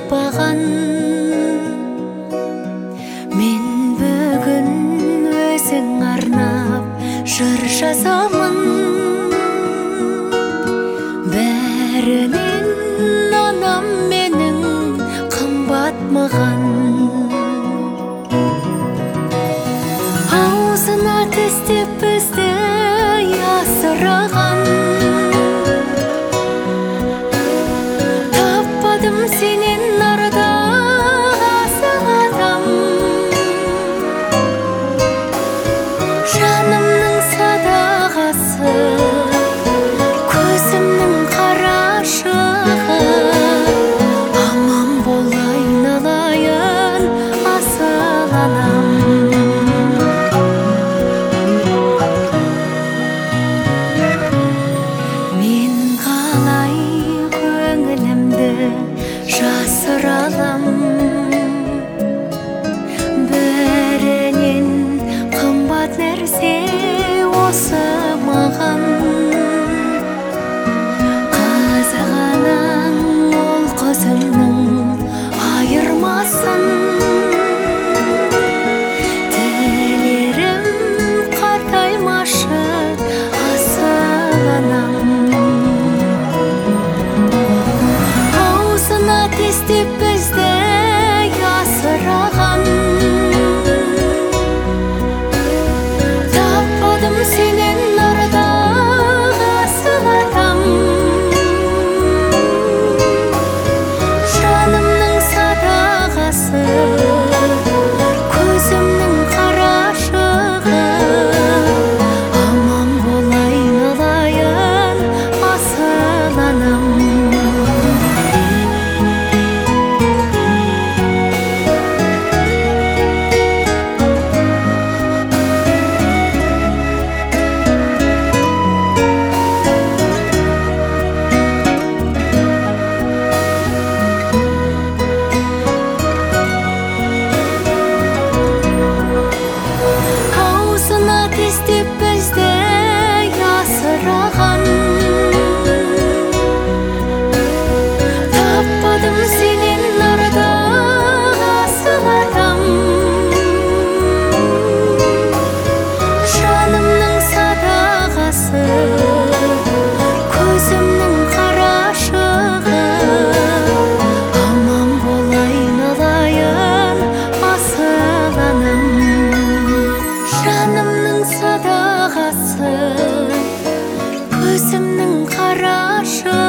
таппаған. Мен бүгін өзің арнап жыр жазамын. Бәрінен анам менің қымбат маған. Аузына тістеп бізді асыраған. Таппадым сенен нарда асыл адам. Жанымның садағасы, көзімнің қарашығы. Аман бол айналайын асыл анам. Мен қалай көңілімді жасыра алам. Бәрінен қымбат нәрсе осы маған. Қызғанаң ол көзімнің айырмасын. Тілерім қартаймашы асыл анам. Аузына тістеп бізді асыраған. Таппадым сенен нарда асыл адам. Жанымның садағасы, көзімнің қарашығы. Аман бол айналайын асыл анам. Аузына тістеп бізді асыраған. Таппадым сенен нарда асыл адам. Жанымның садағасы, көзімнің қарашығы. Аман бол айналайын асыл анам. Жанымның садағасы, көзімнің қарашығы.